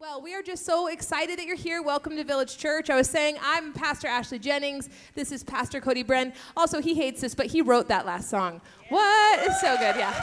Well, we are just so excited that you're here. Welcome to Village Church. I was saying I'm Pastor Ashley Jennings. This is Pastor Cody Bren. Also, he hates this, but he wrote that last song. What? It's so good, yeah.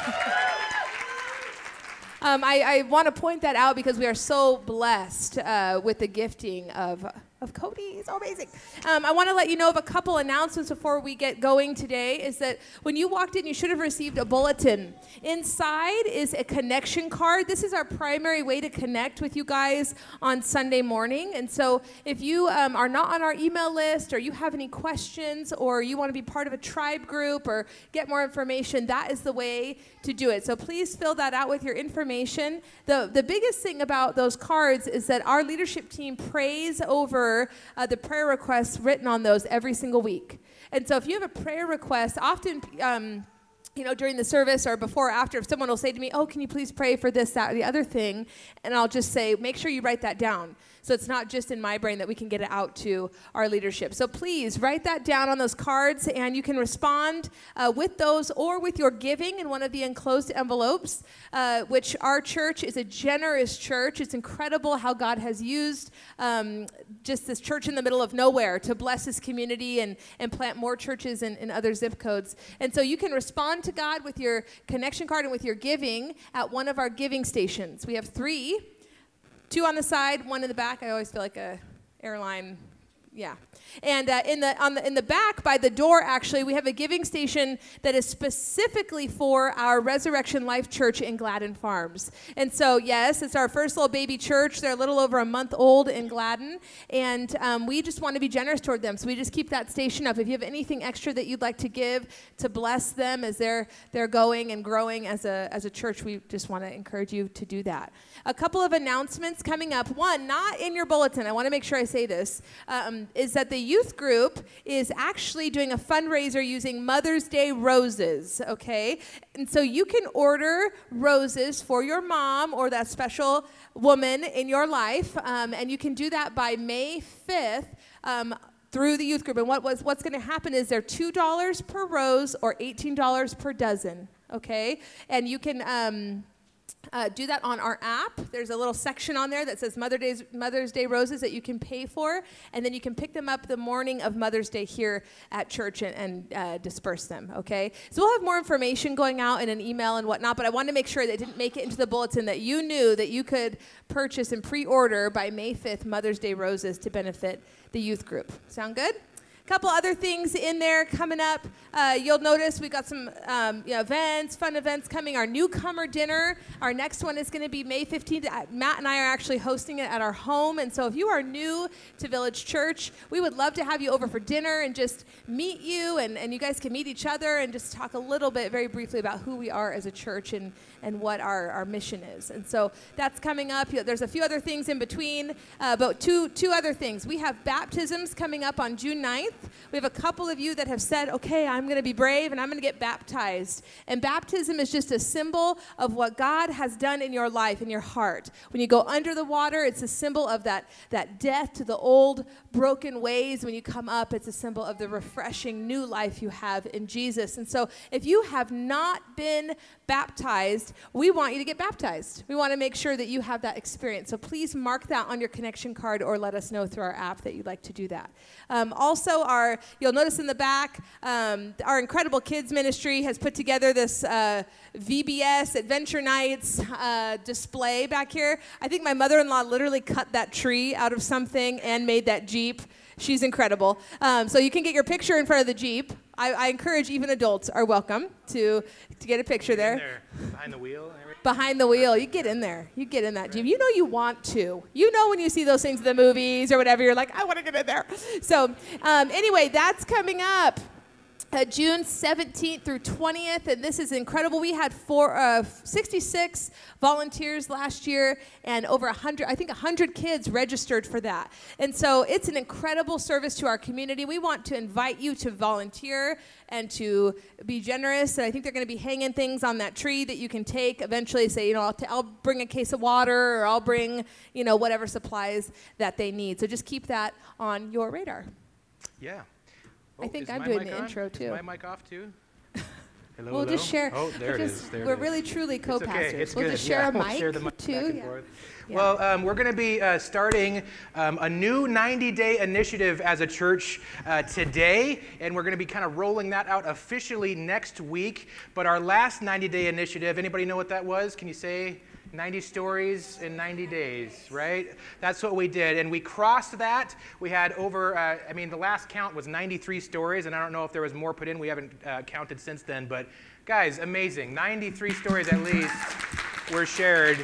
I want to point that out because we are so blessed with the gifting of Cody. He's so amazing. I want to let you know of a couple announcements before we get going today. Is that when you walked in, you should have received a bulletin. Inside is a connection card. This is our primary way to connect with you guys on Sunday morning. And so if you are not on our email list, or you have any questions, or you want to be part of a tribe group or get more information, that is the way to do it. So please fill that out with your information. The biggest thing about those cards is that our leadership team prays over the prayer requests written on those every single week. And so if you have a prayer request, often during the service or before or after, if someone will say to me, oh, can you please pray for this, that, or the other thing? And I'll just say, make sure you write that down. So it's not just in my brain, that we can get it out to our leadership. So please write that down on those cards, and you can respond with those or with your giving in one of the enclosed envelopes, which our church is a generous church. It's incredible how God has used just this church in the middle of nowhere to bless his community and plant more churches in other zip codes. And so you can respond to God with your connection card and with your giving at one of our giving stations. We have 3. 2 on the side, 1 in the back. I always feel like a airline, yeah. And in the back by the door, actually, we have a giving station that is specifically for our Resurrection Life Church in Gladden Farms. And so, yes, it's our first little baby church. They're a little over a month old in Gladden, and we just want to be generous toward them. So we just keep that station up. If you have anything extra that you'd like to give to bless them as they're going and growing as a church, we just want to encourage you to do that. A couple of announcements coming up. One, not in your bulletin, I want to make sure I say this, is that the youth group is actually doing a fundraiser using Mother's Day roses, okay? And so you can order roses for your mom or that special woman in your life, and you can do that by May 5th through the youth group. And what's going to happen is they're $2 per rose or $18 per dozen, okay? And you can do that on our app. There's a little section on there that says Mother's Day roses that you can pay for, and then you can pick them up the morning of Mother's Day here at church and disperse them, okay? So we'll have more information going out in an email and whatnot, but I wanted to make sure that it didn't make it into the bulletin, that you knew that you could purchase and pre-order by May 5th Mother's Day roses to benefit the youth group. Sound good? Couple other things in there coming up. You'll notice we've got some events, fun events coming. Our newcomer dinner, our next one is going to be May 15th. Matt and I are actually hosting it at our home. And so if you are new to Village Church, we would love to have you over for dinner and just meet you, and you guys can meet each other and just talk a little bit very briefly about who we are as a church and what our mission is. And so that's coming up. There's a few other things in between, but two other things. We have baptisms coming up on June 9th. We have a couple of you that have said, okay, I'm going to be brave and I'm going to get baptized. And baptism is just a symbol of what God has done in your life, in your heart. When you go under the water, it's a symbol of that death to the old broken ways. When you come up, it's a symbol of the refreshing new life you have in Jesus. And so if you have not been baptized, we want you to get baptized. We want to make sure that you have that experience. So please mark that on your connection card or let us know through our app that you'd like to do that. Also, you'll notice in the back, our incredible kids ministry has put together this VBS Adventure Nights display back here. I think my mother-in-law literally cut that tree out of something and made that Jeep. She's incredible. So you can get your picture in front of the Jeep. I encourage even adults are welcome to get a picture there. Behind the wheel and everything. Behind the wheel. You get in there. You get in that Jeep. You know you want to. You know when you see those things in the movies or whatever, you're like, I want to get in there. So anyway, that's coming up. June 17th through 20th, and this is incredible. We had 66 volunteers last year, and over 100 kids registered for that. And so it's an incredible service to our community. We want to invite you to volunteer and to be generous, and I think they're going to be hanging things on that tree that you can take. Eventually say, I'll bring a case of water, or I'll bring, whatever supplies that they need. So just keep that on your radar. Yeah. I think I'm doing the intro, too. Is my mic off, too? Hello, We'll hello. just share. Oh, there it is. We're really, truly co-pastors. It's okay. It's we'll good. just share a We'll mic, share the mic too. back and Yeah. forth. Yeah. Well, we're going to be starting a new 90-day initiative as a church today, and we're going to be kind of rolling that out officially next week. But our last 90-day initiative, anybody know what that was? Can you say 90 stories in 90 days, right? That's what we did, and we crossed that. We had over, the last count was 93 stories, and I don't know if there was more put in. We haven't counted since then, but guys, amazing. 93 stories at least were shared,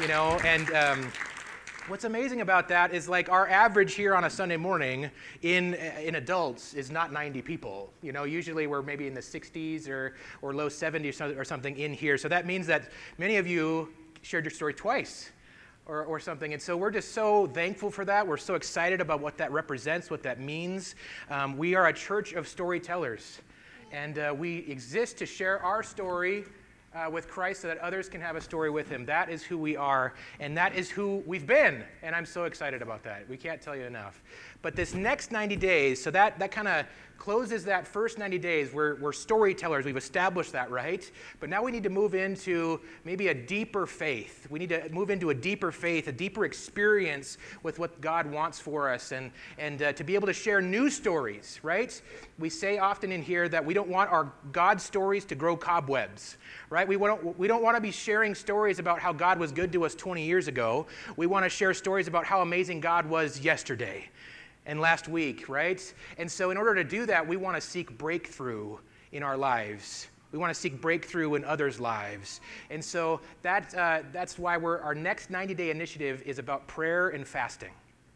and what's amazing about that is like our average here on a Sunday morning in adults is not 90 people. Usually we're maybe in the 60s or low 70s or something in here. So that means that many of you shared your story twice or something. And so we're just so thankful for that. We're so excited about what that represents, what that means. We are a church of storytellers, and we exist to share our story with Christ so that others can have a story with him. That is who we are, and that is who we've been, and I'm so excited about that. We can't tell you enough. But this next 90 days, so that kind of closes that first 90 days. We're storytellers. We've established that, right? But now we need to move into maybe a deeper faith. We need to move into a deeper faith, a deeper experience with what God wants for us, and to be able to share new stories, right? We say often in here that we don't want our God stories to grow cobwebs, right? We don't want to be sharing stories about how God was good to us 20 years ago. We want to share stories about how amazing God was yesterday and last week, right? And so in order to do that, we want to seek breakthrough in our lives. We want to seek breakthrough in others' lives. And so that's why our next 90-day initiative is about prayer and fasting.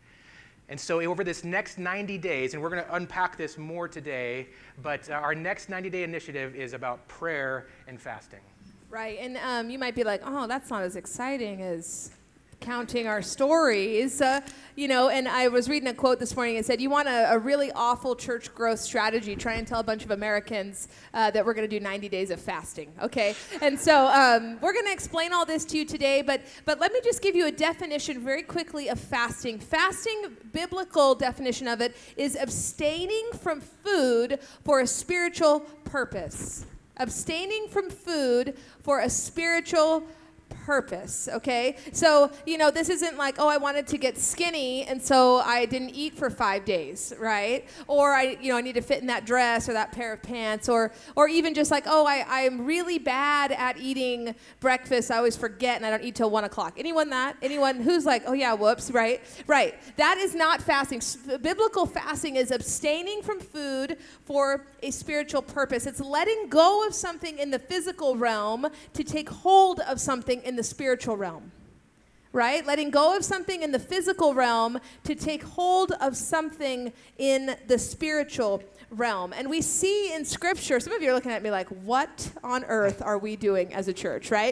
And so over this next 90 days, and we're going to unpack this more today, but our next 90-day initiative is about prayer and fasting. Right, and you might be like, oh, that's not as exciting as counting our stories, and I was reading a quote this morning. It said, you want a really awful church growth strategy, try and tell a bunch of Americans that we're going to do 90 days of fasting, okay? And so we're going to explain all this to you today, but let me just give you a definition very quickly of fasting. Fasting, biblical definition of it, is abstaining from food for a spiritual purpose. Abstaining from food for a spiritual purpose, okay? So, this isn't like, oh, I wanted to get skinny, and so I didn't eat for 5 days, right? Or I need to fit in that dress or that pair of pants, or even just like, oh, I'm really bad at eating breakfast. I always forget, and I don't eat till 1 o'clock. Anyone who's like, oh yeah, whoops, right? Right. That is not fasting. Biblical fasting is abstaining from food for a spiritual purpose. It's letting go of something in the physical realm to take hold of something in the spiritual realm, right? Letting go of something in the physical realm to take hold of something in the spiritual realm. And we see in Scripture, some of you are looking at me like, what on earth are we doing as a church, right?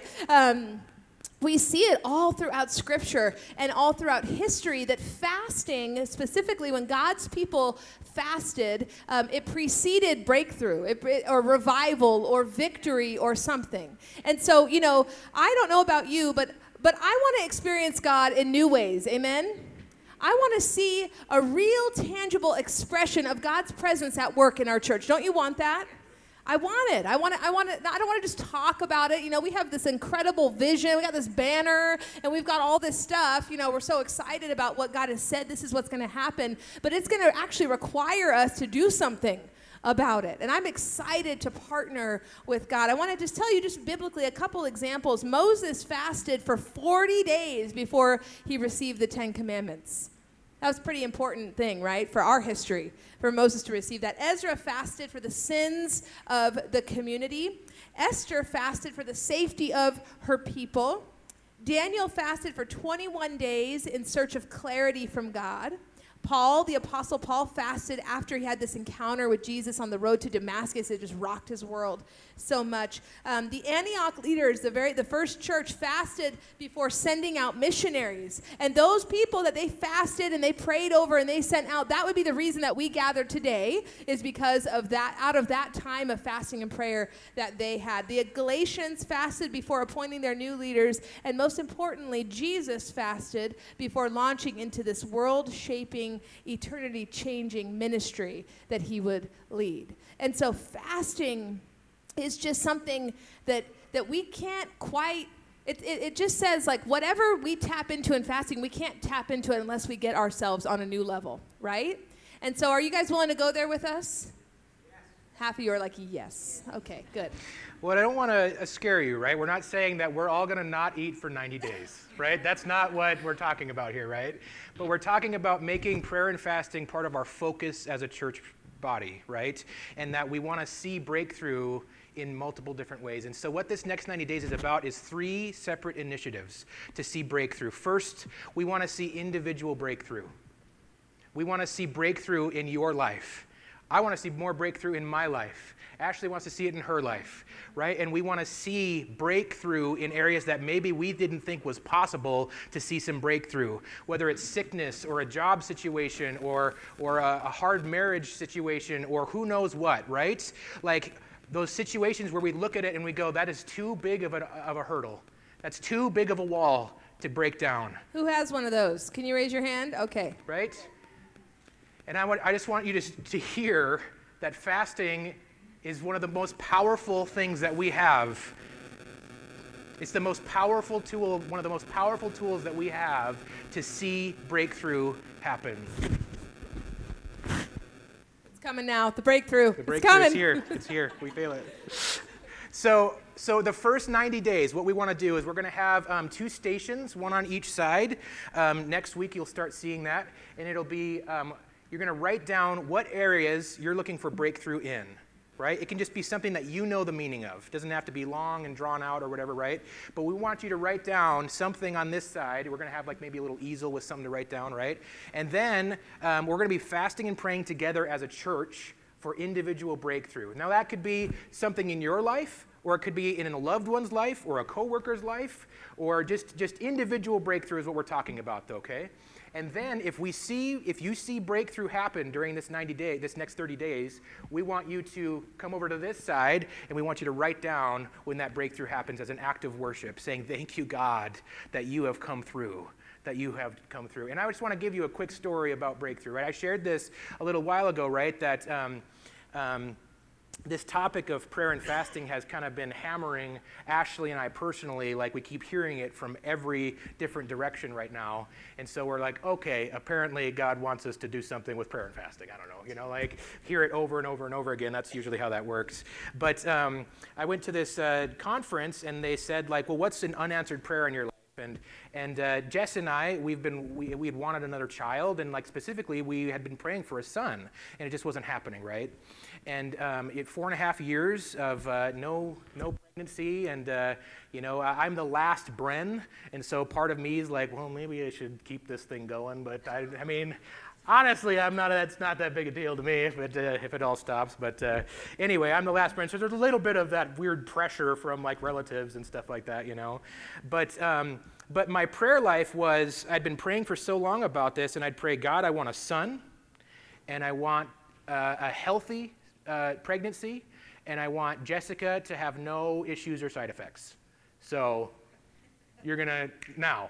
We see it all throughout Scripture and all throughout history that fasting, specifically when God's people fasted, it preceded breakthrough or revival or victory or something. And so, I don't know about you, but I want to experience God in new ways. Amen? I want to see a real tangible expression of God's presence at work in our church. Don't you want that? I want it. I don't want to just talk about it. We have this incredible vision. We got this banner, and we've got all this stuff. We're so excited about what God has said. This is what's going to happen. But it's going to actually require us to do something about it. And I'm excited to partner with God. I want to just tell you just biblically a couple examples. Moses fasted for 40 days before he received the 10 Commandments. That was a pretty important thing, right, for our history, for Moses to receive that. Ezra fasted for the sins of the community. Esther fasted for the safety of her people. Daniel fasted for 21 days in search of clarity from God. Paul, the Apostle Paul, fasted after he had this encounter with Jesus on the road to Damascus. It just rocked his world so much. The Antioch leaders, the first church, fasted before sending out missionaries. And those people that they fasted and they prayed over and they sent out, that would be the reason that we gathered today, is because of that, out of that time of fasting and prayer that they had. The Galatians fasted before appointing their new leaders. And most importantly, Jesus fasted before launching into this world-shaping, eternity-changing ministry that he would lead. And so fasting is just something that we can't quite, it just says like whatever we tap into in fasting, we can't tap into it unless we get ourselves on a new level, right? And so are you guys willing to go there with us? Yes. Half of you are like, yes. Okay, good. Well, I don't want to scare you, right? We're not saying that we're all going to not eat for 90 days, right? That's not what we're talking about here, right? But we're talking about making prayer and fasting part of our focus as a church body, right? And that we want to see breakthrough in multiple different ways. And so what this next 90 days is about is 3 separate initiatives to see breakthrough. First, we want to see individual breakthrough. We want to see breakthrough in your life. I want to see more breakthrough in my life. Ashley wants to see it in her life, right? And we want to see breakthrough in areas that maybe we didn't think was possible to see some breakthrough, whether it's sickness or a job situation or a hard marriage situation or who knows what, right? Like those situations where we look at it and we go, that is too big of a hurdle. That's too big of a wall to break down. Who has one of those? Can you raise your hand? Okay. Right? And I just want you to hear that fasting is one of the most powerful things that we have. It's the most powerful tool, one of the most powerful tools that we have to see breakthrough happen. It's coming now, the breakthrough. The breakthrough is here. It's here. We feel it. So the first 90 days, what we want to do is we're going to have 2 stations, one on each side. Next week, you'll start seeing that. And it'll be, you're going to write down what areas you're looking for breakthrough in. Right? It can just be something that you know the meaning of. It doesn't have to be long and drawn out or whatever, right? But we want you to write down something on this side. We're going to have like maybe a little easel with something to write down, right? And then we're going to be fasting and praying together as a church for individual breakthrough. Now that could be something in your life, or it could be in a loved one's life, or a coworker's life, or just individual breakthrough is what we're talking about, okay? And then if you see breakthrough happen during this next 30 days, we want you to come over to this side and we want you to write down when that breakthrough happens as an act of worship, saying, thank you, God, that you have come through. And I just want to give you a quick story about breakthrough, right? I shared this a little while ago, right, that this topic of prayer and fasting has kind of been hammering Ashley and I personally. Like, we keep hearing it from every different direction right now. And so we're like, okay, apparently God wants us to do something with prayer and fasting. I don't know, like hear it over and over and over again. That's usually how that works. But I went to this conference and they said, like, well, what's an unanswered prayer in your life? And Jess and I, we had wanted another child, and like specifically, we had been praying for a son, and it just wasn't happening, right? And 4.5 years of no pregnancy, and I'm the last Bren, and so part of me is like, well, maybe I should keep this thing going, but I mean. Honestly, that's not that big a deal to me if it all stops. But anyway, I'm the last Bren, so there's a little bit of that weird pressure from like relatives and stuff like that, But my prayer life was, I'd been praying for so long about this, and I'd pray, God, I want a son, and I want a healthy pregnancy, and I want Jessica to have no issues or side effects. So you're going to,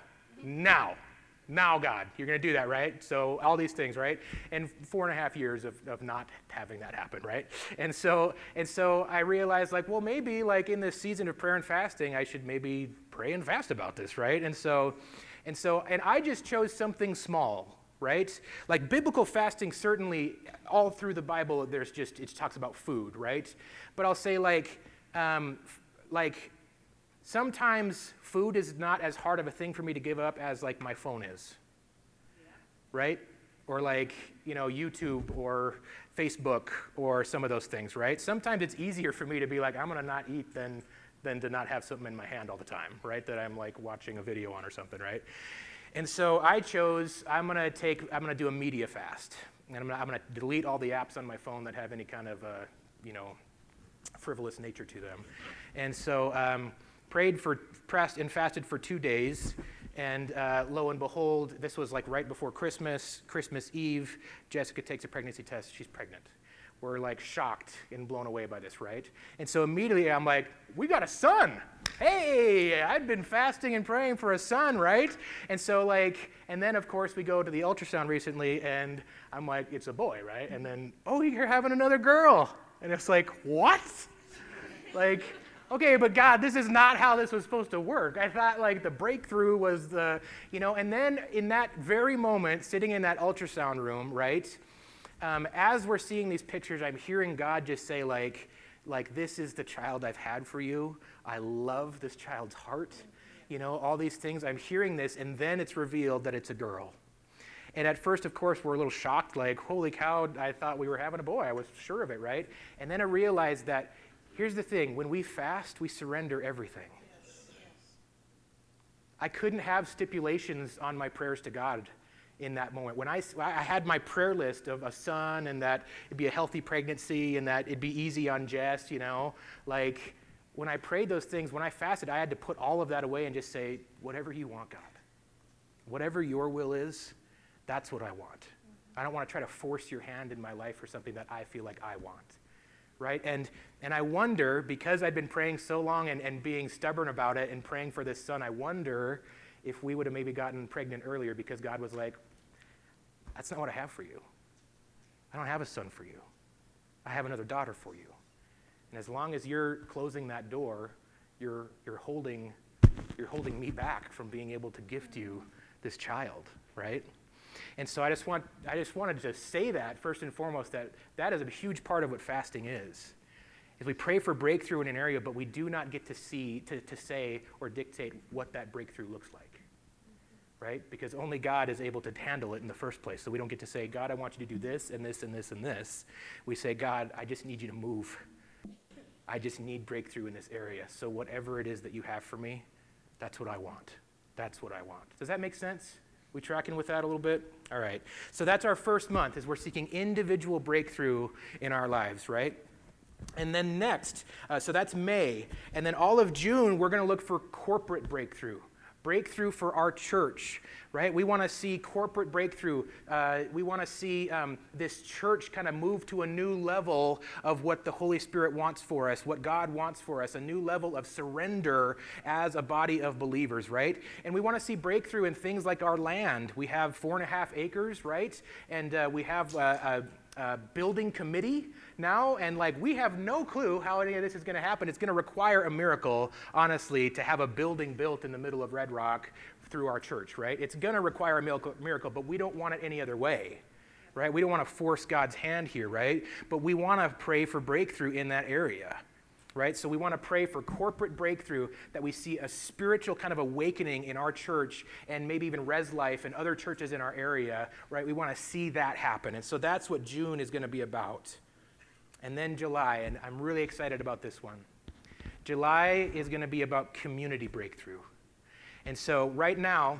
now, God, you're going to do that, right? So all these things, right? And 4.5 years of not having that happen, right? And so I realized, like, well, maybe like in this season of prayer and fasting, I should maybe pray and fast about this, right? And I just chose something small, right? Like biblical fasting, certainly all through the Bible, it talks about food, right? But I'll say like sometimes food is not as hard of a thing for me to give up as like my phone is, right? Or like, YouTube or Facebook or some of those things, right? Sometimes it's easier for me to be like, I'm going to not eat than to not have something in my hand all the time, right? That I'm like watching a video on or something, right? And so I chose, I'm going to do a media fast. And I'm going to delete all the apps on my phone that have any kind of, frivolous nature to them. And so, prayed and fasted for 2 days, and lo and behold, this was like right before Christmas Eve. Jessica takes a pregnancy test. She's pregnant. We're like shocked and blown away by this, right? And so immediately I'm like, we got a son. Hey, I've been fasting and praying for a son, right? And so and then of course we go to the ultrasound recently, and I'm like, it's a boy, right? And then, oh, you're having another girl. And it's like, what? Like, okay, but God, this is not how this was supposed to work. I thought like the breakthrough was the, and then in that very moment, sitting in that ultrasound room, right, as we're seeing these pictures, I'm hearing God just say like, this is the child I've had for you. I love this child's heart. All these things. I'm hearing this, and then it's revealed that it's a girl. And at first, of course, we're a little shocked, like, holy cow, I thought we were having a boy. I was sure of it, right? And then I realized that, here's the thing, when we fast, we surrender everything. I couldn't have stipulations on my prayers to God in that moment. When I had my prayer list of a son, and that it'd be a healthy pregnancy, and that it'd be easy on Jess, like, when I prayed those things, when I fasted, I had to put all of that away and just say, whatever you want, God. Whatever your will is, that's what I want. I don't want to try to force your hand in my life for something that I feel like I want, right? And I wonder, because I'd been praying so long and being stubborn about it and praying for this son, I wonder if we would have maybe gotten pregnant earlier because God was like, that's not what I have for you. I don't have a son for you. I have another daughter for you. And as long as you're closing that door, you're holding me back from being able to gift you this child, right? And so I just wanted to say that first and foremost, that is a huge part of what fasting is we pray for breakthrough in an area, but we do not get to say or dictate what that breakthrough looks like, right? Because only God is able to handle it in the first place. So we don't get to say, God, I want you to do this and this and this and this. We say, God, I just need you to move. I just need breakthrough in this area. So whatever it is that you have for me, that's what I want. That's what I want. Does that make sense? We tracking with that a little bit? All right. So that's our first month, is we're seeking individual breakthrough in our lives, right? And then next, so that's May. And then all of June, we're going to look for corporate breakthrough. Breakthrough for our church, right? We want to see corporate breakthrough. We want to see this church kind of move to a new level of what the Holy Spirit wants for us, what God wants for us, a new level of surrender as a body of believers, right? And we want to see breakthrough in things like our land. We have 4.5 acres, right? And we have a building committee now, and like we have no clue how any of this is going to happen. It's going to require a miracle, honestly, to have a building built in the middle of Red Rock through our church, right? It's going to require a miracle, but we don't want it any other way, right? We don't want to force God's hand here, right? But we want to pray for breakthrough in that area, right? So we want to pray for corporate breakthrough, that we see a spiritual kind of awakening in our church and maybe even Res Life and other churches in our area, right? We want to see that happen. And so that's what June is going to be about. And then July, and I'm really excited about this one. July is going to be about community breakthrough. And so right now,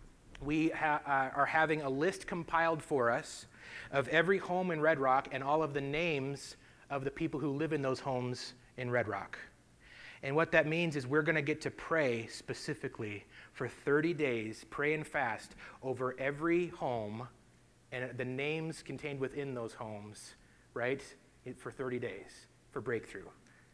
we are having a list compiled for us of every home in Red Rock and all of the names of the people who live in those homes in Red Rock. And what that means is we're going to get to pray specifically for 30 days, pray and fast over every home and the names contained within those homes, right, for 30 days for breakthrough.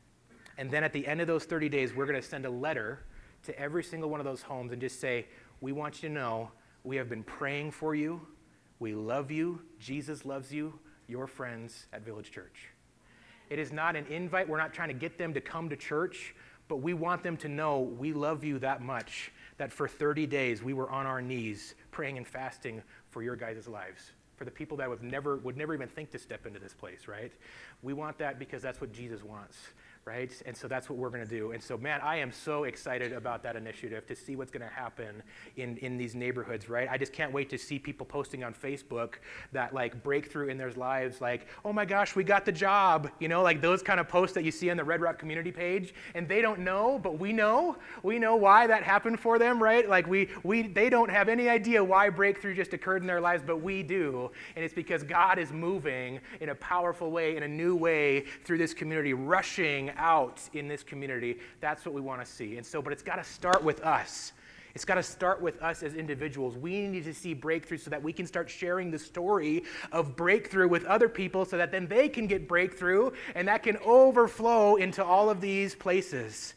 And then at the end of those 30 days, we're going to send a letter to every single one of those homes and just say, we want you to know we have been praying for you. We love you. Jesus loves you. Your friends at Village Church. It is not an invite. We're not trying to get them to come to church, but we want them to know we love you that much, that for 30 days we were on our knees praying and fasting for your guys' lives, for the people that would never even think to step into this place, right? We want that because that's what Jesus wants, right? And so that's what we're going to do. And so, man, I am so excited about that initiative, to see what's going to happen in these neighborhoods, right? I just can't wait to see people posting on Facebook that, like, breakthrough in their lives, like, oh my gosh, we got the job, like those kind of posts that you see on the Red Rock community page, and they don't know, but we know why that happened for them, right? Like they don't have any idea why breakthrough just occurred in their lives, but we do, and it's because God is moving in a powerful way, in a new way through this community, rushing out in this community. That's what we want to see. And so, but it's got to start with us. It's got to start with us as individuals. We need to see breakthrough so that we can start sharing the story of breakthrough with other people, so that then they can get breakthrough, and that can overflow into all of these places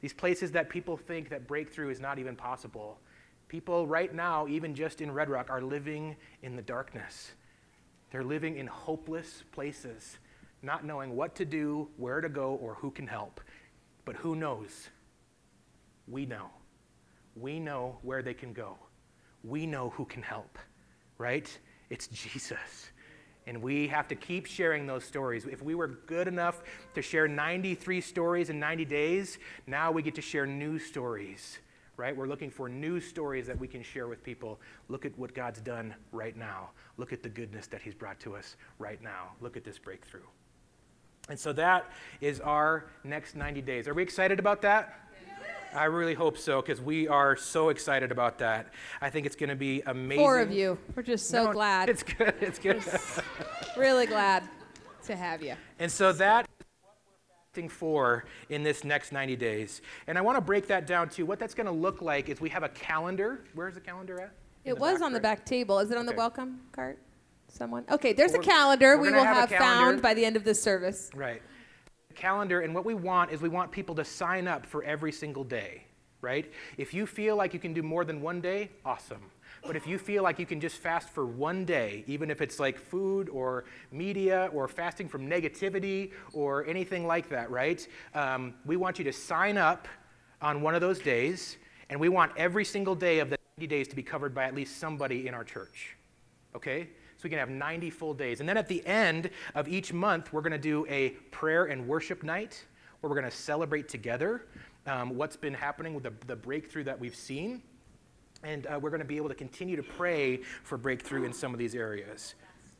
that people think that breakthrough is not even possible. People right now, even just in Red Rock, are living in the darkness. They're living in hopeless places, not knowing what to do, where to go, or who can help. But who knows? We know. We know where they can go. We know who can help, right? It's Jesus. And we have to keep sharing those stories. If we were good enough to share 93 stories in 90 days, now we get to share new stories, right? We're looking for new stories that we can share with people. Look at what God's done right now. Look at the goodness that he's brought to us right now. Look at this breakthrough. And so that is our next 90 days. Are we excited about that? I really hope so, because we are so excited about that. I think it's going to be amazing. 4 of you. We're just so glad. It's good. It's good. Really glad to have you. And so that is what we're fasting for in this next 90 days. And I want to break that down too. What that's going to look like is we have a calendar. Where's the calendar at? It was on the back table. Is it on the welcome cart? Someone? Okay, there's a calendar we will have found by the end of this service. Right. Calendar, and what we want is we want people to sign up for every single day, right? If you feel like you can do more than one day, awesome. But if you feel like you can just fast for one day, even if it's like food or media or fasting from negativity or anything like that, right? We want you to sign up on one of those days, and we want every single day of the 90 days to be covered by at least somebody in our church, okay? So we can have 90 full days. And then at the end of each month, we're going to do a prayer and worship night where we're going to celebrate together what's been happening with the breakthrough that we've seen. And we're going to be able to continue to pray for breakthrough in some of these areas.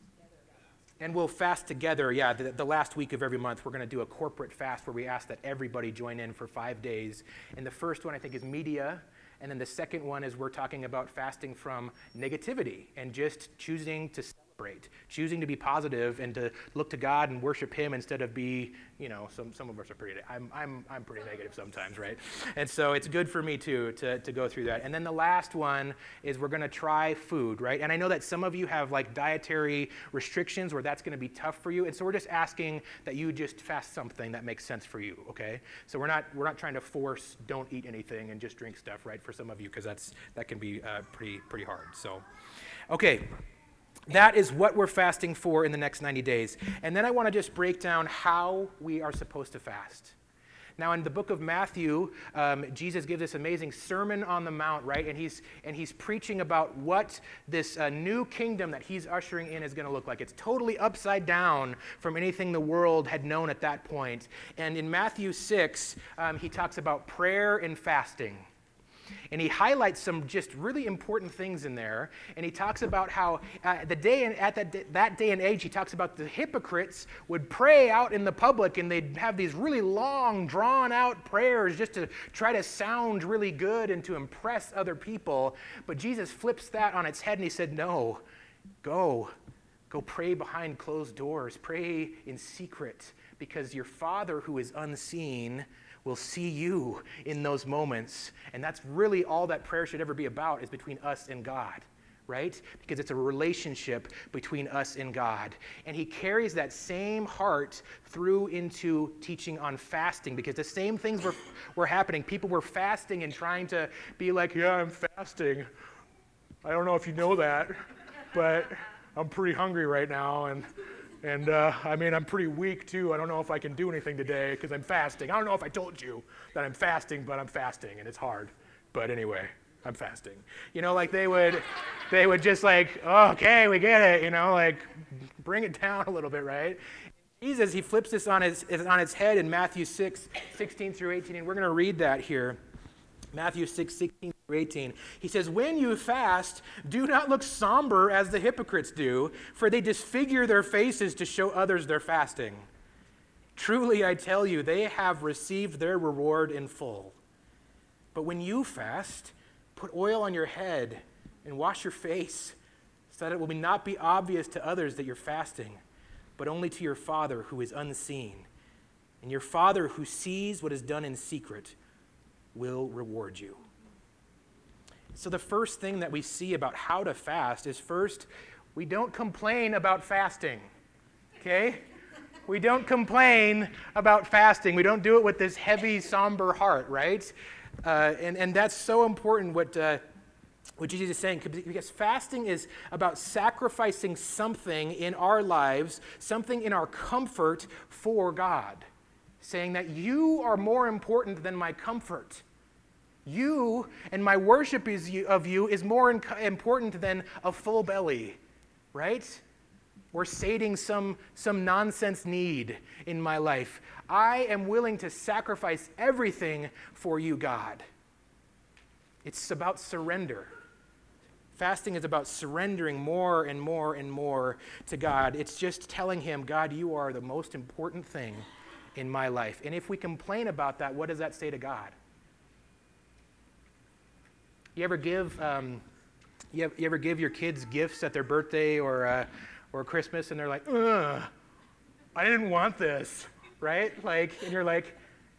And we'll fast together, yeah, the last week of every month. We're going to do a corporate fast where we ask that everybody join in for 5 days. And the first one, I think, is media. And then the second one is we're talking about fasting from negativity and just choosing to celebrate, choosing to be positive and to look to God and worship him instead of be, you know, some of us are pretty, I'm pretty negative sometimes, right? And so it's good for me too to go through that. And then the last one is we're going to try food, right? And I know that some of you have like dietary restrictions where that's going to be tough for you. And so we're just asking that you just fast something that makes sense for you, okay? So we're not trying to force don't eat anything and just drink stuff, right? For some of you, because that can be pretty hard. So, okay. That is what we're fasting for in the next 90 days. And then I want to just break down how we are supposed to fast. Now, in the book of Matthew, Jesus gives this amazing Sermon on the Mount, right? And he's preaching about what this new kingdom that he's ushering in is going to look like. It's totally upside down from anything the world had known at that point. And in Matthew 6, he talks about prayer and fasting. And he highlights some just really important things in there. And he talks about how at that day and age, he talks about the hypocrites would pray out in the public, and they'd have these really long, drawn-out prayers just to try to sound really good and to impress other people. But Jesus flips that on its head, and he said, no, go pray behind closed doors. Pray in secret, because your Father who is unseen will see you in those moments. And that's really all that prayer should ever be about, is between us and God, right? Because it's a relationship between us and God. And he carries that same heart through into teaching on fasting, because the same things were happening. People were fasting and trying to be like, yeah, I'm fasting. I don't know if you know that, but I'm pretty hungry right now, and I mean, I'm pretty weak too. I don't know if I can do anything today because I'm fasting. I don't know if I told you that I'm fasting, but I'm fasting, and it's hard. But anyway, I'm fasting. You know, like they would just like, oh, okay, we get it. You know, like bring it down a little bit, right? Jesus, he flips this on its head in Matthew 6:16 through 18, and we're going to read that here. Matthew 6:16 through 18. He says, when you fast, do not look somber as the hypocrites do, for they disfigure their faces to show others they're fasting. Truly, I tell you, they have received their reward in full. But when you fast, put oil on your head and wash your face, so that it will not be obvious to others that you're fasting, but only to your Father who is unseen. And your Father who sees what is done in secret will reward you. So the first thing that we see about how to fast is, first, we don't complain about fasting, okay? We don't complain about fasting. We don't do it with this heavy, somber heart, right? And that's so important what Jesus is saying, because fasting is about sacrificing something in our lives, something in our comfort for God. saying that you are more important than my comfort. You and my worship of you is more important than a full belly, right? Or sating some nonsense need in my life. I am willing to sacrifice everything for you, God. It's about surrender. Fasting is about surrendering more and more and more to God. It's just telling him, God, you are the most important thing in my life. And if we complain about that, what does that say to God? You ever give your kids gifts at their birthday or Christmas, and they're like, ugh, I didn't want this, right? Like, and you're like,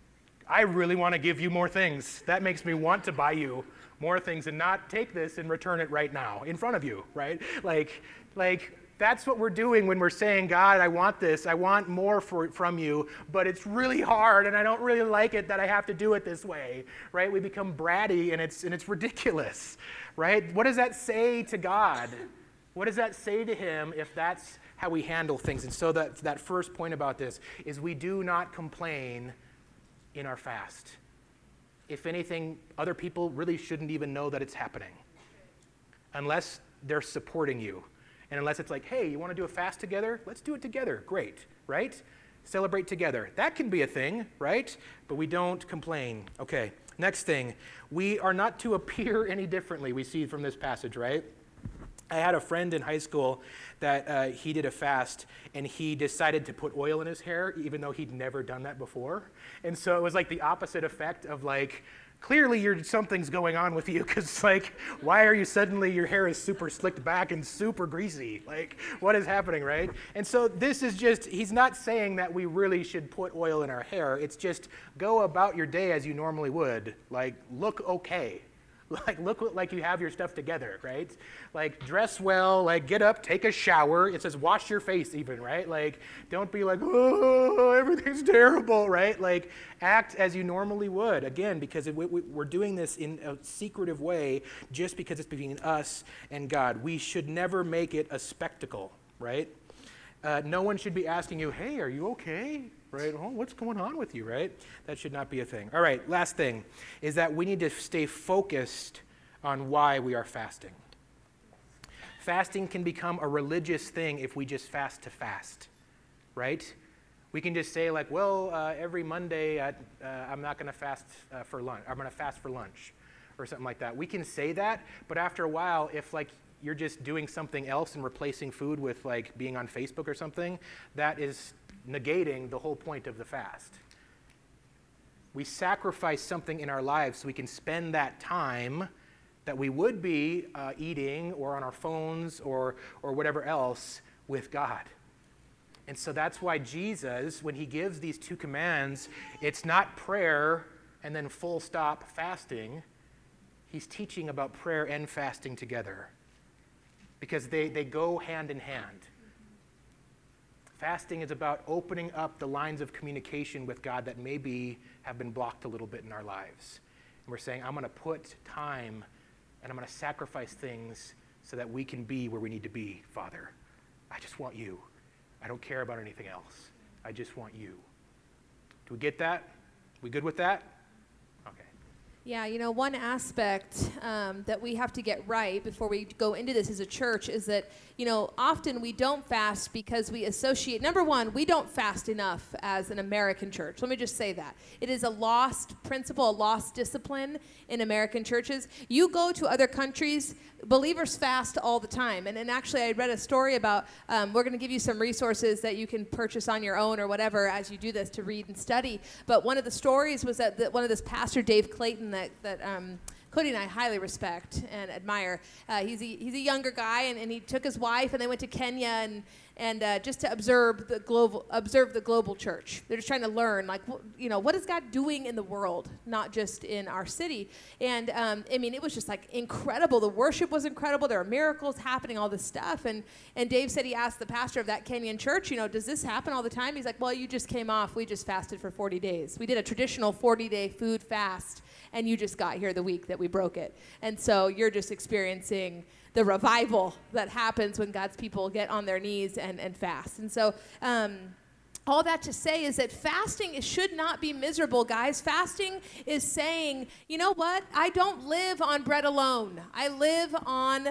I really want to give you more things. That makes me want to buy you more things and not take this and return it right now in front of you, right? Like that's what we're doing when we're saying, God, I want this. I want more from you, but it's really hard, and I don't really like it that I have to do it this way, right? We become bratty, and it's ridiculous, right? What does that say to God? What does that say to him if that's how we handle things? And so that first point about this is we do not complain in our fast. If anything, other people really shouldn't even know that it's happening unless they're supporting you. And unless it's like, hey, you want to do a fast together? Let's do it together. Great, right? Celebrate together. That can be a thing, right? But we don't complain. Okay, next thing. We are not to appear any differently, we see from this passage, right? I had a friend in high school that he did a fast, and he decided to put oil in his hair, even though he'd never done that before. And so it was like the opposite effect of like, clearly something's going on with you, because like, why are you suddenly, your hair is super slicked back and super greasy? Like, what is happening, right? And so this is just, he's not saying that we really should put oil in our hair. It's just go about your day as you normally would. Like, look okay. Like, look like you have your stuff together, right? Like, dress well, like, get up, take a shower. It says wash your face even, right? Like, don't be like, oh, everything's terrible, right? Like, act as you normally would. Again, because we're doing this in a secretive way just because it's between us and God. We should never make it a spectacle, right? No one should be asking you, hey, are you okay? Right? Oh, what's going on with you, right? That should not be a thing. All right, last thing is that we need to stay focused on why we are fasting. Fasting can become a religious thing if we just fast to fast, right? We can just say like, well, every Monday I'm not going to fast for lunch. I'm going to fast for lunch or something like that. We can say that, but after a while, if like you're just doing something else and replacing food with like being on Facebook or something, that is negating the whole point of the fast. We sacrifice something in our lives so we can spend that time that we would be eating or on our phones or whatever else with God. And so that's why Jesus, when he gives these two commands, it's not prayer and then full stop fasting. He's teaching about prayer and fasting together because they go hand in hand. Fasting is about opening up the lines of communication with God that maybe have been blocked a little bit in our lives. And we're saying, I'm going to put time and I'm going to sacrifice things so that we can be where we need to be, Father. I just want you. I don't care about anything else. I just want you. Do we get that? We good with that? Okay. Yeah, you know, one aspect that we have to get right before we go into this as a church is that, you know, often we don't fast because we associate, number one, we don't fast enough as an American church. Let me just say that. It is a lost principle, a lost discipline in American churches. You go to other countries, believers fast all the time. And actually, I read a story about, we're going to give you some resources that you can purchase on your own or whatever as you do this to read and study. But one of the stories was that one of this pastor, Dave Clayton, that Cody and I highly respect and admire. He's a younger guy, and he took his wife, and they went to Kenya and just to observe the global church. They're just trying to learn, like, you know, what is God doing in the world, not just in our city. And I mean, it was just like incredible. The worship was incredible. There were miracles happening, all this stuff. And Dave said he asked the pastor of that Kenyan church, you know, does this happen all the time? He's like, well, you just came off. We just fasted for 40 days. We did a traditional 40-day food fast, and you just got here the week that we broke it. And so you're just experiencing the revival that happens when God's people get on their knees and fast. And so all that to say is that fasting should not be miserable, guys. Fasting is saying, you know what? I don't live on bread alone. I live on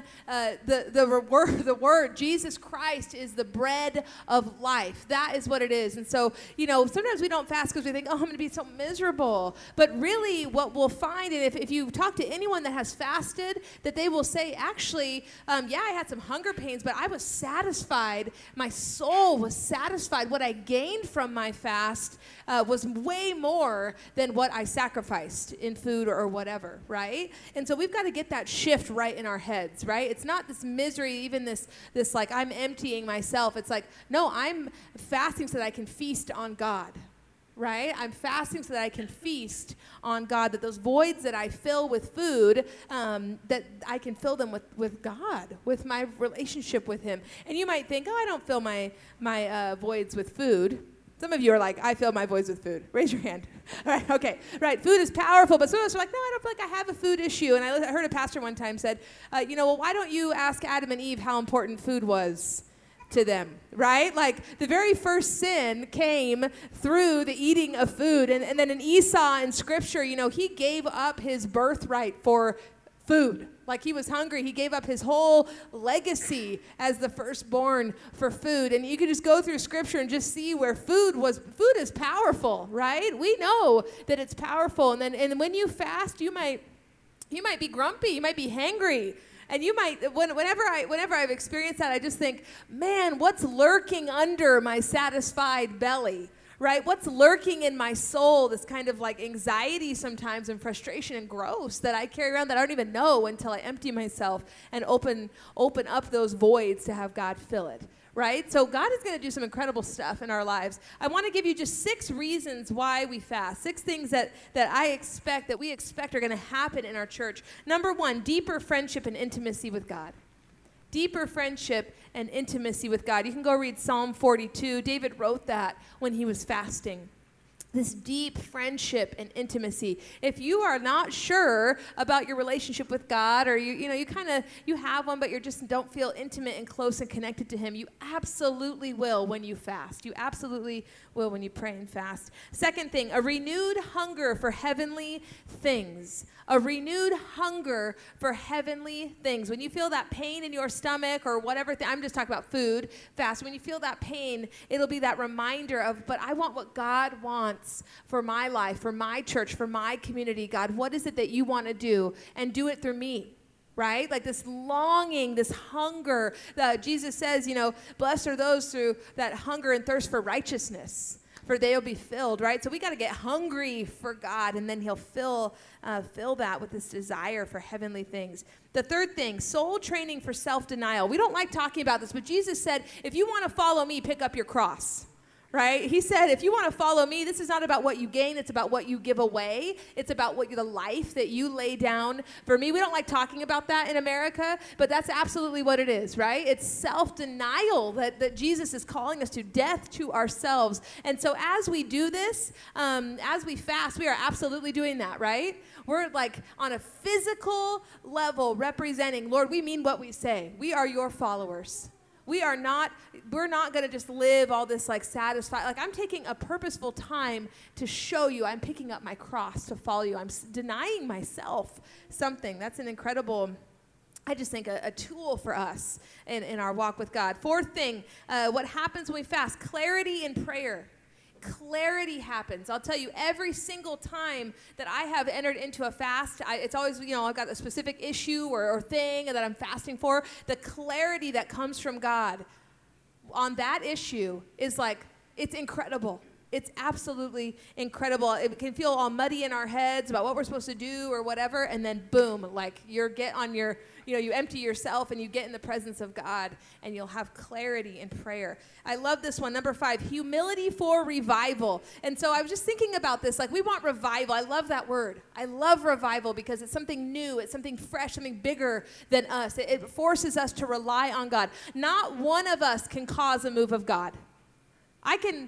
the word. Jesus Christ is the bread of life. That is what it is. And so, sometimes we don't fast because we think, oh, I'm going to be so miserable. But really what we'll find, and if you talk to anyone that has fasted, that they will say, actually, I had some hunger pains, but I was satisfied. My soul was satisfied. What I gained from my fast was way more than what I sacrificed in food or whatever, right? And so we've got to get that shift right in our heads, right? It's not this misery, even this like I'm emptying myself. It's like, no, I'm fasting so that I can feast on God, right? I'm fasting so that I can feast on God, that those voids that I fill with food, that I can fill them with God, with my relationship with him. And you might think, oh, I don't fill my voids with food. Some of you are like, I fill my voids with food. Raise your hand. All right, okay. Right, food is powerful, but some of us are like, no, I don't feel like I have a food issue. And I heard a pastor one time said, well, why don't you ask Adam and Eve how important food was to them, right? Like the very first sin came through the eating of food. And then in Esau in Scripture, he gave up his birthright for food. Like he was hungry. He gave up his whole legacy as the firstborn for food. And you can just go through Scripture and just see where food is powerful, right? We know that it's powerful. And when you fast, you might be grumpy. You might be hangry. And you might, whenever I've experienced that, I just think, man, what's lurking under my satisfied belly, right? What's lurking in my soul, this kind of like anxiety sometimes and frustration and gross that I carry around that I don't even know until I empty myself and open up those voids to have God fill it. Right? So God is going to do some incredible stuff in our lives. I want to give you just 6 reasons why we fast. 6 things that we expect are going to happen in our church. Number 1, deeper friendship and intimacy with God. Deeper friendship and intimacy with God. You can go read Psalm 42. David wrote that when he was fasting. This deep friendship and intimacy. If you are not sure about your relationship with God, or you have one, but you just don't feel intimate and close and connected to him, you absolutely will when you fast. You absolutely will when you pray and fast. Second thing, a renewed hunger for heavenly things. A renewed hunger for heavenly things. When you feel that pain in your stomach or whatever, I'm just talking about food, fast. When you feel that pain, it'll be that reminder of, but I want what God wants for my life, for my church, for my community. God, what is it that you want to do? And do it through me. Right? Like this longing, this hunger. Jesus says, blessed are those through that hunger and thirst for righteousness, for they will be filled, right? So we got to get hungry for God, and then he'll fill that with this desire for heavenly things. The third thing, soul training for self-denial. We don't like talking about this, but Jesus said, if you want to follow me, pick up your cross. Right? He said, if you want to follow me, this is not about what you gain. It's about what you give away. It's about the life that you lay down for me. We don't like talking about that in America, but that's absolutely what it is, right? It's self-denial that Jesus is calling us to, death to ourselves. And so as we do this, as we fast, we are absolutely doing that, right? We're like on a physical level representing, Lord, we mean what we say. We are your followers. We're not going to just live all this like satisfied. Like I'm taking a purposeful time to show you I'm picking up my cross to follow you. I'm denying myself something. That's an incredible, I just think, a tool for us in our walk with God. Fourth thing, what happens when we fast? Clarity in prayer. Clarity happens. I'll tell you, every single time that I have entered into a fast, it's always, I've got a specific issue or thing that I'm fasting for. The clarity that comes from God on that issue is like, it's incredible. It's absolutely incredible. It can feel all muddy in our heads about what we're supposed to do or whatever, and then boom, like you empty yourself and you get in the presence of God, and you'll have clarity in prayer. I love this one, number 5, humility for revival. And so I was just thinking about this, like we want revival. I love that word. I love revival because it's something new, it's something fresh, something bigger than us. It forces us to rely on God. Not one of us can cause a move of God. I can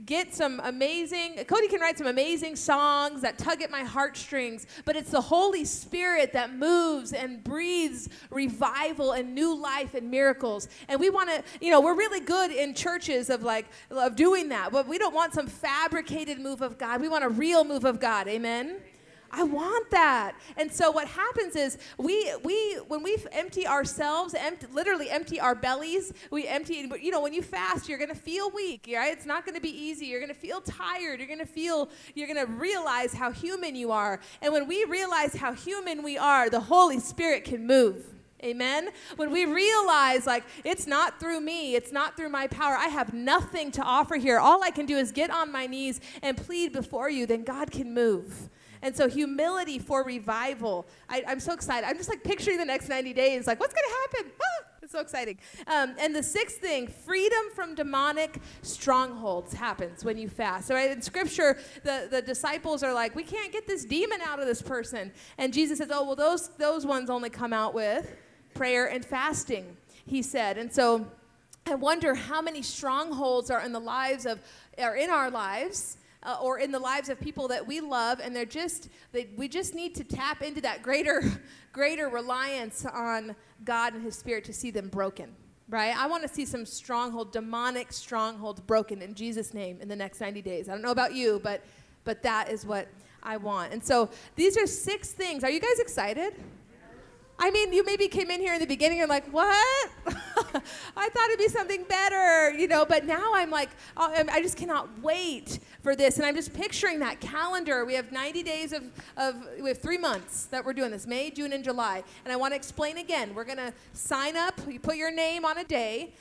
get some Cody can write some amazing songs that tug at my heartstrings, but it's the Holy Spirit that moves and breathes revival and new life and miracles. And we want to, we're really good in churches of doing that, but we don't want some fabricated move of God. We want a real move of God. Amen? I want that. And so what happens is when we empty ourselves, literally empty our bellies, when you fast, you're going to feel weak, right? It's not going to be easy. You're going to feel tired. You're going to realize how human you are. And when we realize how human we are, the Holy Spirit can move. Amen? When we realize, it's not through me, it's not through my power, I have nothing to offer here. All I can do is get on my knees and plead before you, then God can move. And so humility for revival. I'm so excited. I'm just picturing the next 90 days. What's going to happen? It's so exciting. And the sixth thing, freedom from demonic strongholds happens when you fast. So in Scripture, the disciples are we can't get this demon out of this person. And Jesus says, oh, well, those ones only come out with prayer and fasting, he said. And so I wonder how many strongholds are in our lives, or in the lives of people that we love, and we just need to tap into that greater reliance on God and His Spirit to see them broken, right? I want to see some demonic strongholds broken in Jesus' name in the next 90 days. I don't know about you, but that is what I want. And so these are 6 things. Are you guys excited? I mean, you maybe came in here in the beginning and what? I thought it'd be something better, but now I'm I just cannot wait for this. And I'm just picturing that calendar. We have 90 days we have 3 months that we're doing this, May, June, and July. And I want to explain again. We're going to sign up. You put your name on a day.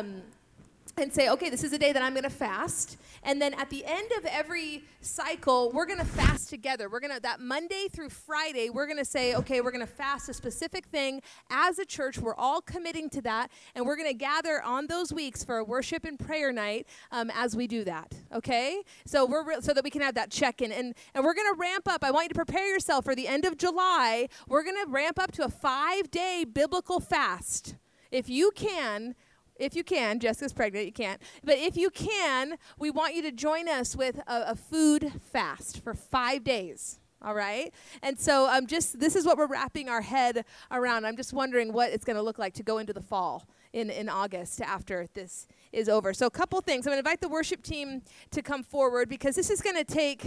And say, okay, this is the day that I'm going to fast. And then at the end of every cycle, we're going to fast together. That Monday through Friday, we're going to say, okay, we're going to fast a specific thing. As a church, we're all committing to that. And we're going to gather on those weeks for a worship and prayer night as we do that, okay? So so that we can have that check-in. And we're going to ramp up. I want you to prepare yourself for the end of July. We're going to ramp up to a 5-day biblical fast. If you can, Jessica's pregnant, you can't. But if you can, we want you to join us with a food fast for 5 days, all right? And so this is what we're wrapping our head around. I'm just wondering what it's going to look like to go into the fall in August after this is over. So a couple things. I'm going to invite the worship team to come forward because this is going to take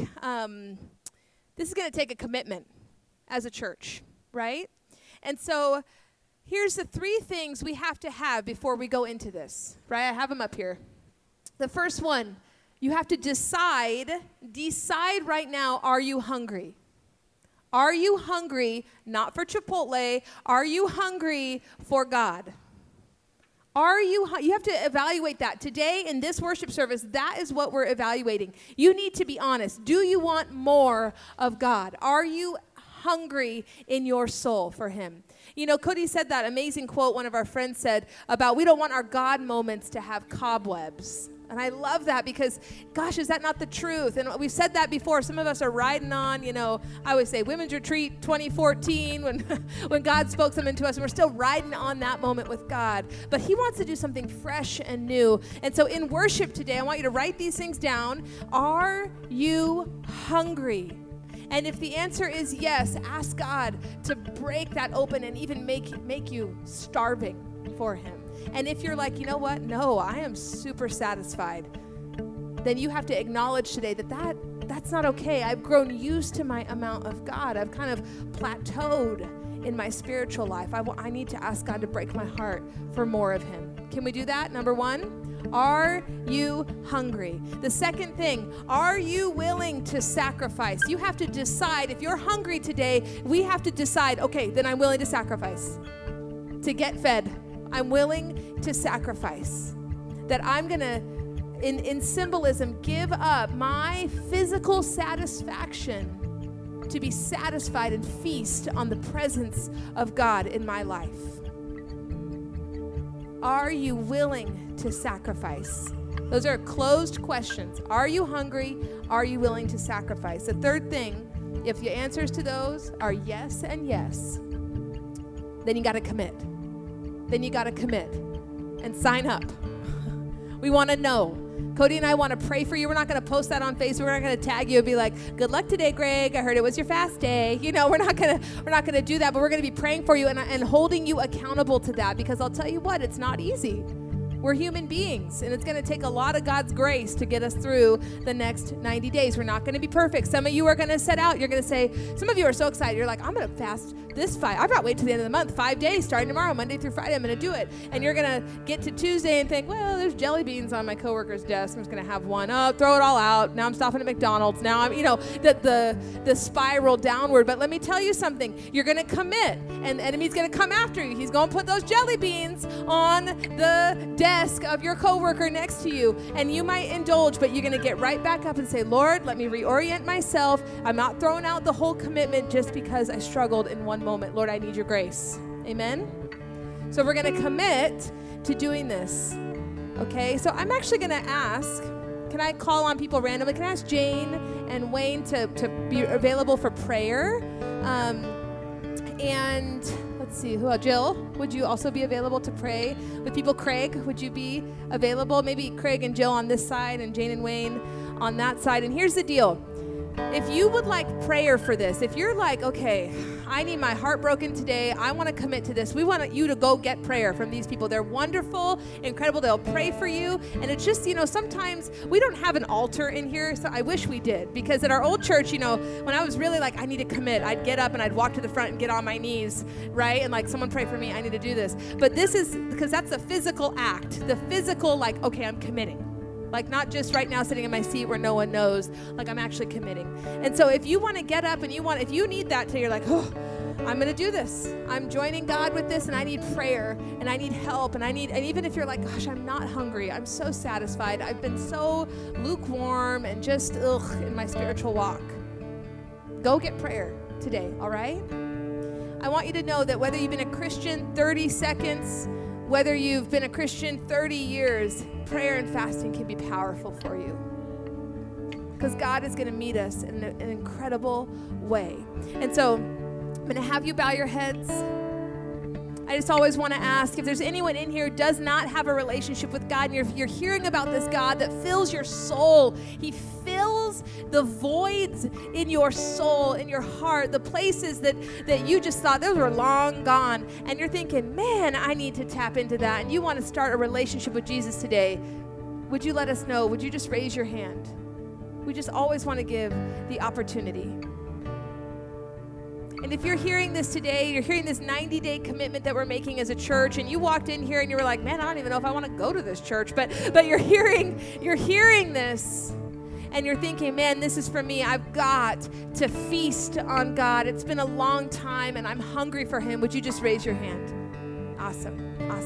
a commitment as a church, right? And so here's the 3 things we have to have before we go into this, right? I have them up here. The first one, you have to decide right now, are you hungry? Are you hungry, not for Chipotle, are you hungry for God? You have to evaluate that. Today in this worship service, that is what we're evaluating. You need to be honest. Do you want more of God? Are you hungry in your soul for Him? Cody said that amazing quote one of our friends said about we don't want our God moments to have cobwebs. And I love that because, gosh, is that not the truth? And we've said that before. Some of us are riding on, I always say Women's Retreat 2014 when God spoke something to us, and we're still riding on that moment with God. But He wants to do something fresh and new. And so in worship today, I want you to write these things down. Are you hungry? And if the answer is yes, ask God to break that open and even make you starving for Him. And if you're like, you know what? No, I am super satisfied. Then you have to acknowledge today that's not okay. I've grown used to my amount of God. I've kind of plateaued in my spiritual life. I need to ask God to break my heart for more of Him. Can we do that? Number 1. Are you hungry? The second thing, are you willing to sacrifice? You have to decide. If you're hungry today, we have to decide, okay, then I'm willing to sacrifice. To get fed, I'm willing to sacrifice. That I'm going to, in symbolism, give up my physical satisfaction to be satisfied and feast on the presence of God in my life. Are you willing to sacrifice? Those are closed questions. Are you hungry? Are you willing to sacrifice? The third thing, if your answers to those are yes and yes, then you got to commit. And sign up. We want to know. Cody and I want to pray for you. We're not going to post that on Facebook. We're not going to tag you and be like, good luck today, Greg. I heard it was your fast day. You know, we're not going to do that, but we're going to be praying for you and holding you accountable to that, because I'll tell you what, it's not easy. We're human beings, and it's going to take a lot of God's grace to get us through the next 90 days. We're not going to be perfect. Some of you are going to set out. You're going to say, some of you are so excited. You're like, I'm going to fast this 5. I've got to wait till the end of the month, 5 days, starting tomorrow, Monday through Friday. I'm going to do it. And you're going to get to Tuesday and think, well, there's jelly beans on my coworker's desk. I'm just going to have one. Oh, throw it all out. Now I'm stopping at McDonald's. Now I'm, the spiral downward. But let me tell you something. You're going to commit, and the enemy's going to come after you. He's going to put those jelly beans on the desk of your coworker next to you, and you might indulge, but you're going to get right back up and say, Lord, let me reorient myself. I'm not throwing out the whole commitment just because I struggled in one moment. Lord, I need your grace. Amen? So we're going to commit to doing this. Okay? So I'm actually going to ask, can I call on people randomly? Can I ask Jane and Wayne to be available for prayer? And let's see, who else? Jill, would you also be available to pray with people? Craig, would you be available? Maybe Craig and Jill on this side and Jane and Wayne on that side. And here's the deal. If you would like prayer for this, if you're like, okay, I need my heart broken today, I want to commit to this, we want you to go get prayer from these people. They're wonderful, incredible. They'll pray for you. And it's just, sometimes we don't have an altar in here, so I wish we did. Because at our old church, when I was really like, I need to commit, I'd get up and I'd walk to the front and get on my knees, right? And like, someone pray for me, I need to do this. But this is, because that's a physical act. The physical, like, okay, I'm committing. Like, not just right now sitting in my seat where no one knows, like I'm actually committing. And so if you want to get up and if you need that today, you're like, oh, I'm going to do this. I'm joining God with this, and I need prayer, and I need help, and even if you're like, gosh, I'm not hungry, I'm so satisfied, I've been so lukewarm and just in my spiritual walk, go get prayer today, all right? I want you to know that whether you've been a Christian 30 seconds, whether you've been a Christian 30 years, prayer and fasting can be powerful for you. Because God is going to meet us in an incredible way. And so I'm going to have you bow your heads. I just always want to ask, if there's anyone in here who does not have a relationship with God, and you're hearing about this God that fills your soul. He fills the voids in your soul, in your heart, the places that you just thought those were long gone. And you're thinking, man, I need to tap into that. And you want to start a relationship with Jesus today. Would you let us know? Would you just raise your hand? We just always want to give the opportunity. And if you're hearing this today, you're hearing this 90-day commitment that we're making as a church, and you walked in here and you were like, man, I don't even know if I want to go to this church, but you're hearing this, and you're thinking, man, this is for me. I've got to feast on God. It's been a long time, and I'm hungry for Him. Would you just raise your hand? Awesome.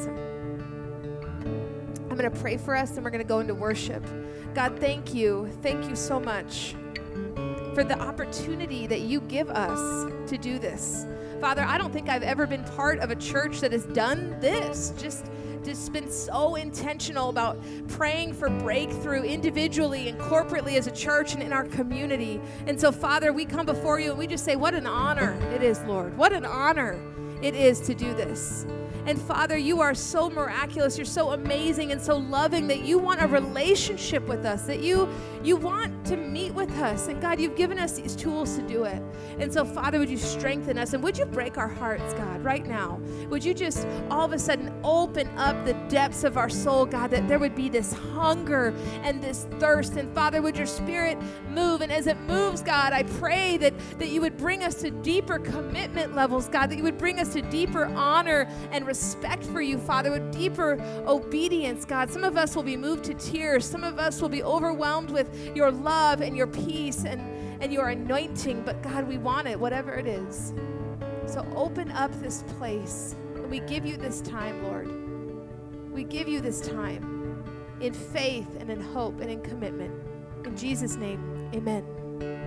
I'm going to pray for us, and we're going to go into worship. God, thank you. Thank you so much for the opportunity that you give us to do this. Father, I don't think I've ever been part of a church that has done this. Just been so intentional about praying for breakthrough individually and corporately as a church and in our community. And so, Father, we come before you and we just say, what an honor it is, Lord. What an honor it is to do this. And Father, you are so miraculous, you're so amazing and so loving that you want a relationship with us, that you want to meet with us. And God, you've given us these tools to do it. And so Father, would you strengthen us, and would you break our hearts, God, right now? Would you just all of a sudden open up the depths of our soul, God, that there would be this hunger and this thirst. And Father, would your Spirit move? And as it moves, God, I pray that you would bring us to deeper commitment levels, God, that you would bring us to deeper honor and respect for you, Father, with deeper obedience, God. Some of us will be moved to tears. Some of us will be overwhelmed with your love and your peace and your anointing. But God, we want it, whatever it is. So open up this place, and we give you this time, Lord. We give you this time in faith and in hope and in commitment. In Jesus' name, amen.